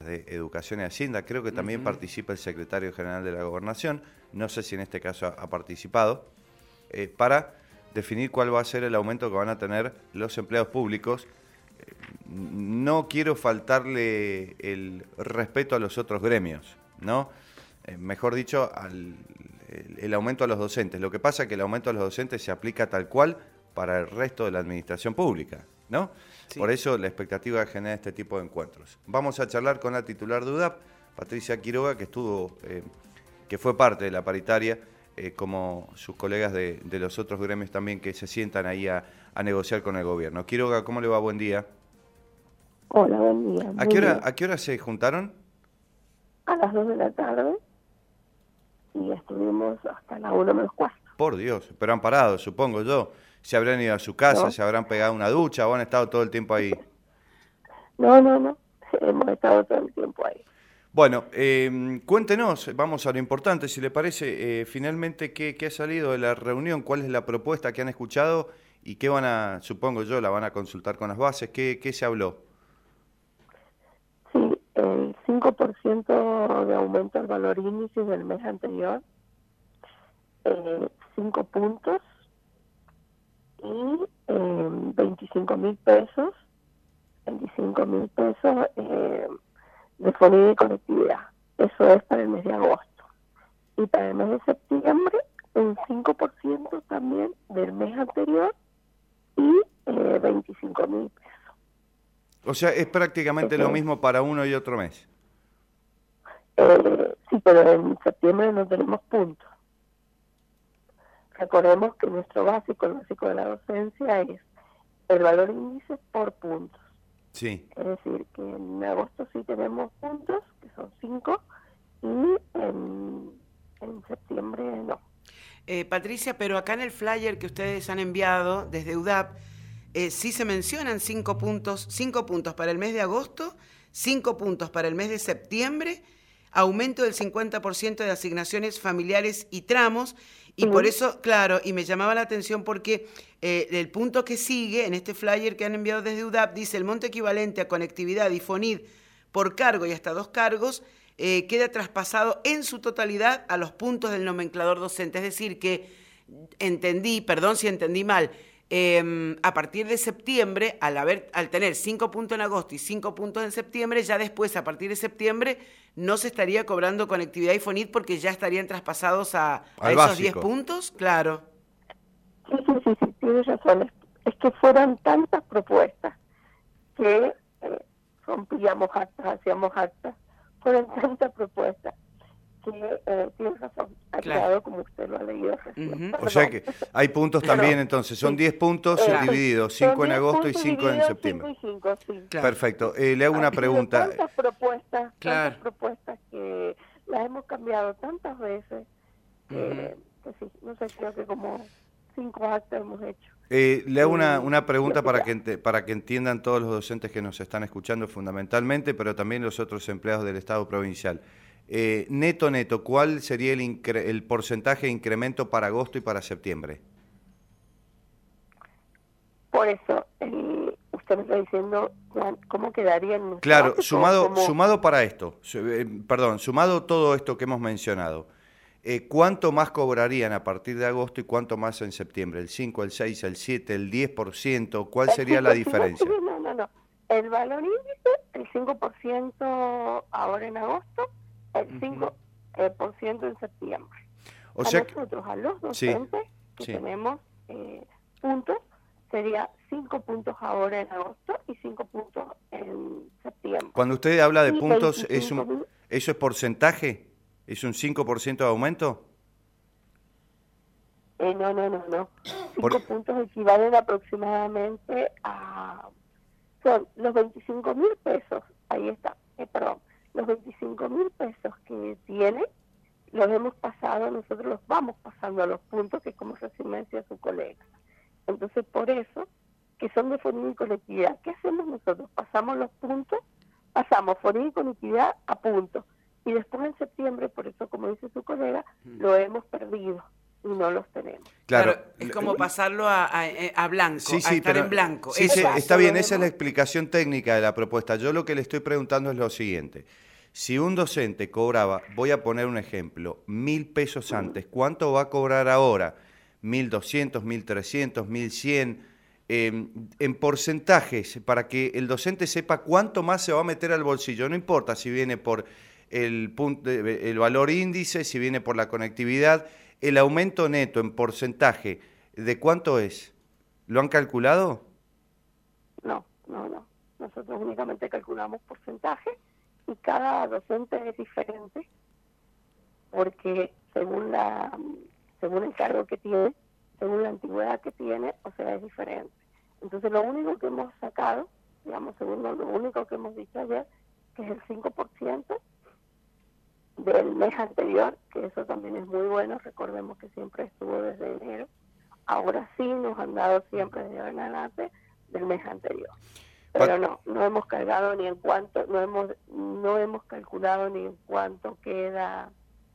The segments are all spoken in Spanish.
de Educación y Hacienda, creo que también participa el secretario general de la Gobernación, no sé si en este caso ha participado, para definir cuál va a ser el aumento que van a tener los empleados públicos. No quiero faltarle el respeto a los otros gremios, ¿no? Mejor dicho, el aumento a los docentes. Lo que pasa es que el aumento a los docentes se aplica tal cual para el resto de la administración pública, ¿no? Sí. Por eso la expectativa es generar este tipo de encuentros. Vamos a charlar con la titular de UDAP, Patricia Quiroga, que fue parte de la paritaria, como sus colegas de los otros gremios también que se sientan ahí a negociar con el gobierno. Quiroga, ¿cómo le va? Buen día. Hola, buen día. ¿A qué hora se juntaron? A las 2 de la tarde y estuvimos hasta la 1 menos cuarto. Por Dios, pero han parado, supongo yo. Se habrán ido a su casa, No. se habrán pegado una ducha o han estado todo el tiempo ahí. No, hemos estado todo el tiempo ahí. Bueno, cuéntenos, vamos a lo importante, si le parece, finalmente, ¿qué ha salido de la reunión? ¿Cuál es la propuesta que han escuchado? ¿Y qué supongo yo, la van a consultar con las bases? ¿Qué se habló? Sí, el 5% de aumento al valor índice del mes anterior, 5 puntos y 25.000 pesos, 25.000 pesos de fondo y conectividad. Eso es para el mes de agosto. Y para el mes de septiembre, un 5% también del mes anterior y 25.000 pesos. O sea, es prácticamente lo mismo para uno y otro mes. Sí, pero en septiembre no tenemos puntos. Recordemos que nuestro básico, el básico de la docencia, es el valor índice por puntos. Sí. Es decir, que en agosto sí tenemos puntos, que son 5, y en septiembre no. Patricia, pero acá en el flyer que ustedes han enviado desde UDAP, sí se mencionan 5 puntos para el mes de agosto, 5 puntos para el mes de septiembre, aumento del 50% de asignaciones familiares y tramos, y por eso, claro, y me llamaba la atención porque el punto que sigue en este flyer que han enviado desde UDAP dice: el monto equivalente a conectividad y FONID por cargo y hasta 2 cargos queda traspasado en su totalidad a los puntos del nomenclador docente. Es decir, que entendí, perdón si entendí mal, a partir de septiembre, al tener 5 puntos en agosto y 5 puntos en septiembre, ya después, a partir de septiembre, no se estaría cobrando conectividad y FONID porque ya estarían traspasados a esos básico. 10 puntos, claro. Sí, tienes razón. Es que fueron tantas propuestas que rompíamos actas, hacíamos actas. Fueron tantas propuestas que tienes razón. Ha quedado como usted lo ha leído recién. O sea que hay puntos también, entonces. Son 10 puntos divididos, 5 en agosto y 5 en septiembre. 5 y 5, sí. Claro. Perfecto. Le hago una pregunta. Tantas propuestas que las hemos cambiado tantas veces que sí, no sé, creo que como 5 actas hemos hecho. Le hago una pregunta para que entiendan todos los docentes que nos están escuchando fundamentalmente, pero también los otros empleados del Estado provincial. Neto, ¿cuál sería el porcentaje de incremento para agosto y para septiembre? Por eso, usted me está diciendo cómo quedaría en nuestro Claro, básico, sumado para esto, sumado todo esto que hemos mencionado, ¿cuánto más cobrarían a partir de agosto y cuánto más en septiembre? ¿El 5, el 6, el 7, el 10%? ¿Cuál sería la diferencia? No. El valor índice, el 5% ahora en agosto, el 5% en septiembre. O sea nosotros, a los docentes que tenemos puntos, sería 5 puntos ahora en agosto y 5 puntos en septiembre. Cuando usted habla de puntos, ¿eso es porcentaje? ¿Es un 5% de aumento? No. 5 puntos equivalen aproximadamente a... Son los 25.000 pesos, ahí está, los 25.000 pesos que tiene, los hemos pasado, nosotros los vamos pasando a los puntos, que como recién me decía su colega. Entonces, por eso, que son de FONID y conectividad, ¿qué hacemos nosotros? Pasamos los puntos, pasamos FONID y conectividad a puntos. Y después en septiembre, por eso, como dice su colega, lo hemos perdido. y no los tenemos. Claro, es como pasarlo a blanco, sí, a estar pero, en blanco. Sí, sí, Exacto, está bien, lo esa es la vemos. explicación técnica de la propuesta. Yo lo que le estoy preguntando es lo siguiente. Si un docente cobraba, voy a poner un ejemplo, 1.000 pesos antes, ¿cuánto va a cobrar ahora? 1.200, 1.300, 1.100, en porcentajes, para que el docente sepa cuánto más se va a meter al bolsillo. No importa si viene por el valor índice, si viene por la conectividad, el aumento neto en porcentaje, ¿de cuánto es? ¿Lo han calculado? No. Nosotros únicamente calculamos porcentaje y cada docente es diferente porque según el cargo que tiene, según la antigüedad que tiene, o sea, es diferente. Entonces, lo único que hemos sacado, digamos, según lo único que hemos dicho ayer, que es el 5% del mes anterior, que eso también es muy bueno, recordemos que siempre estuvo desde enero, ahora sí nos han dado siempre desde ahora en adelante del mes anterior. Pero no hemos cargado ni en cuánto, no hemos calculado ni en cuánto queda,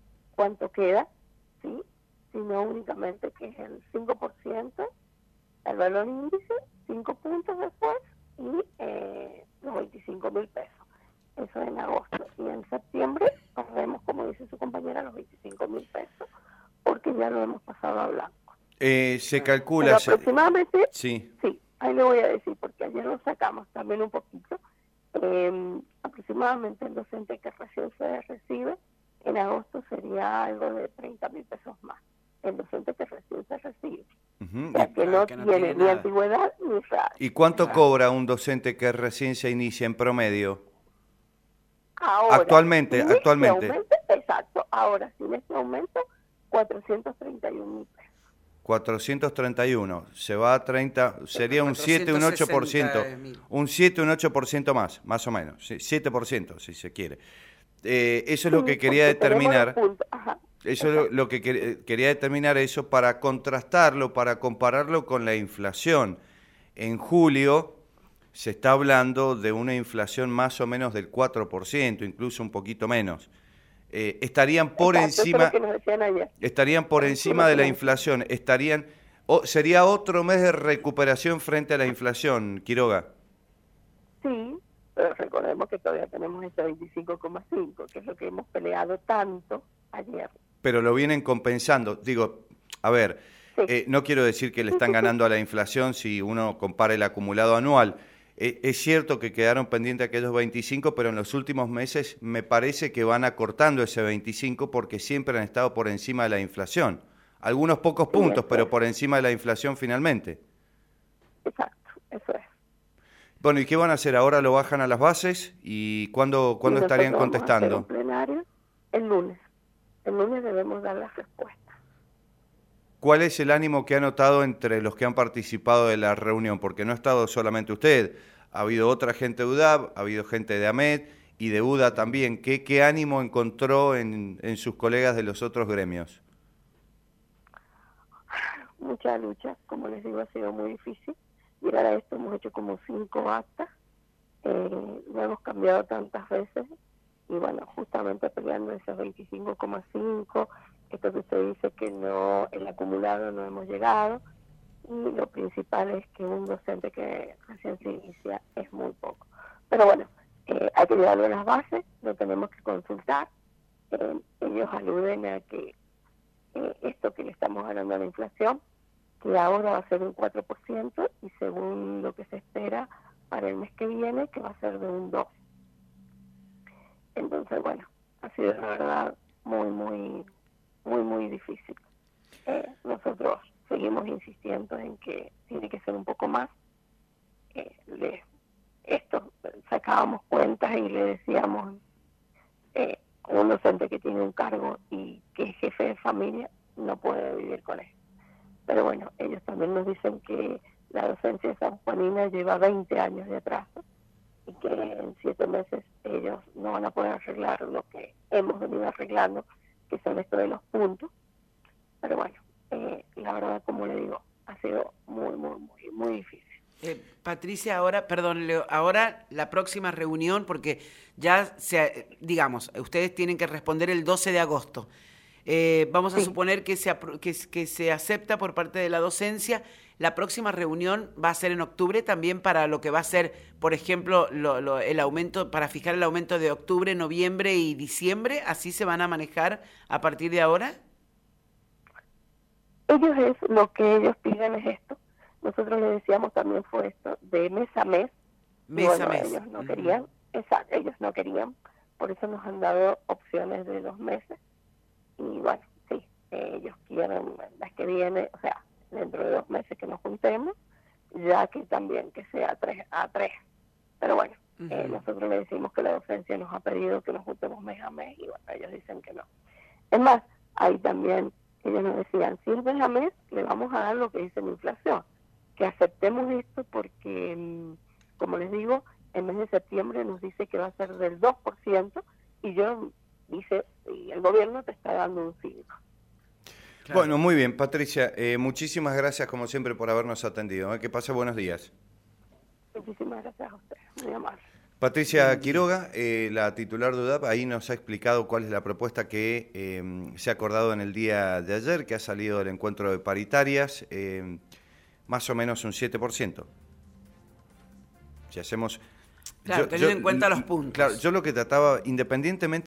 ¿sí? Sino únicamente que es el 5%, el valor índice, 5 puntos después y los 25.000 pesos. Eso en agosto. Y en septiembre perdemos, como dice su compañera, los 25.000 pesos, porque ya lo hemos pasado a blanco. Se calcula... Pero aproximadamente, sí, ahí le voy a decir, porque ayer lo sacamos también un poquito. Aproximadamente el docente que recién se recibe, en agosto sería algo de 30.000 pesos más. El docente que recién se recibe. uh-huh. O sea, que no tiene ni antigüedad ni salario. ¿Y cuánto cobra un docente que recién se inicia en promedio? Ahora, Actualmente. Exacto. Ahora, sin este aumento, 431.000 pesos. 431, se va a 30, sería un 7, un 8%, un 7, un 8% más o menos, 7% si se quiere. Eso es lo que quería determinar, eso es lo que quería determinar eso para contrastarlo, para compararlo con la inflación. En julio se está hablando de una inflación más o menos del 4%, incluso un poquito menos. Estarían por encima, estarían por encima de la inflación, sería otro mes de recuperación frente a la inflación, Quiroga. Sí, pero recordemos que todavía tenemos ese 25,5, que es lo que hemos peleado tanto ayer. Pero lo vienen compensando, digo, a ver, no quiero decir que le están ganando a la inflación si uno compara el acumulado anual. Es cierto que quedaron pendientes aquellos 25, pero en los últimos meses me parece que van acortando ese 25 porque siempre han estado por encima de la inflación. Algunos pocos puntos, pero por encima de la inflación finalmente. Exacto, eso es. Bueno, ¿y qué van a hacer? ¿Ahora lo bajan a las bases? ¿Y cuándo estarían contestando? Vamos a hacer un plenario el lunes. El lunes debemos dar las respuestas. ¿Cuál es el ánimo que ha notado entre los que han participado de la reunión? Porque no ha estado solamente usted, ha habido otra gente de UDAP, ha habido gente de AMED y de UDA también. ¿Qué ánimo encontró en sus colegas de los otros gremios? Mucha lucha, como les digo, ha sido muy difícil. Llegar a esto hemos hecho como 5 actas, lo hemos cambiado tantas veces y bueno, justamente peleando esos 25,5, esto que usted dice que no, el acumulado no hemos llegado, y lo principal es que un docente que recién se inicia es muy poco. Pero bueno, hay que llevarlo a las bases, lo tenemos que consultar. Ellos aluden a que esto que le estamos hablando a la inflación, que ahora va a ser un 4%, y según lo que se espera para el mes que viene, que va a ser de un 2%. Entonces, bueno, ha sido la verdad muy difícil. Nosotros seguimos insistiendo en que tiene que ser un poco más. Sacábamos cuentas y le decíamos, un docente que tiene un cargo y que es jefe de familia no puede vivir con esto. Pero bueno, ellos también nos dicen que la docencia sanjuanina lleva 20 años de atraso y que en 7 meses ellos no van a poder arreglar lo que hemos venido arreglando, que son esto de los puntos. Pero bueno, la verdad, como le digo, ha sido muy difícil. Patricia, ahora, perdón, Leo, ahora la próxima reunión, porque ya, digamos, ustedes tienen que responder el 12 de agosto. Vamos a Sí. suponer que que se acepta por parte de la docencia. La próxima reunión va a ser en octubre también para lo que va a ser, por ejemplo, el aumento, para fijar el aumento de octubre, noviembre y diciembre. ¿Así se van a manejar a partir de ahora? Lo que ellos piden es esto. Nosotros les decíamos también fue esto, de mes a mes. Mes a mes. Ellos no querían, exacto, ellos no querían, por eso nos han dado opciones de 2 meses. Y bueno, sí, ellos quieren las que viene, o sea, dentro de 2 meses que nos juntemos, ya que también que sea 3 a 3. Pero bueno, nosotros le decimos que la docencia nos ha pedido que nos juntemos mes a mes y bueno, ellos dicen que no. Es más, ahí también ellos nos decían, si es mes a mes, le vamos a dar lo que dice la inflación, que aceptemos esto porque, como les digo, el mes de septiembre nos dice que va a ser del 2% y y el gobierno te está dando un 5%. Claro. Bueno, muy bien, Patricia, muchísimas gracias como siempre por habernos atendido. Que pase buenos días. Muchísimas gracias a ustedes, muy amable. Patricia Quiroga, la titular de UDAP, ahí nos ha explicado cuál es la propuesta que se ha acordado en el día de ayer, que ha salido del encuentro de paritarias, más o menos un 7%. Si hacemos... Claro, teniendo en cuenta los puntos. Claro, yo lo que trataba, independientemente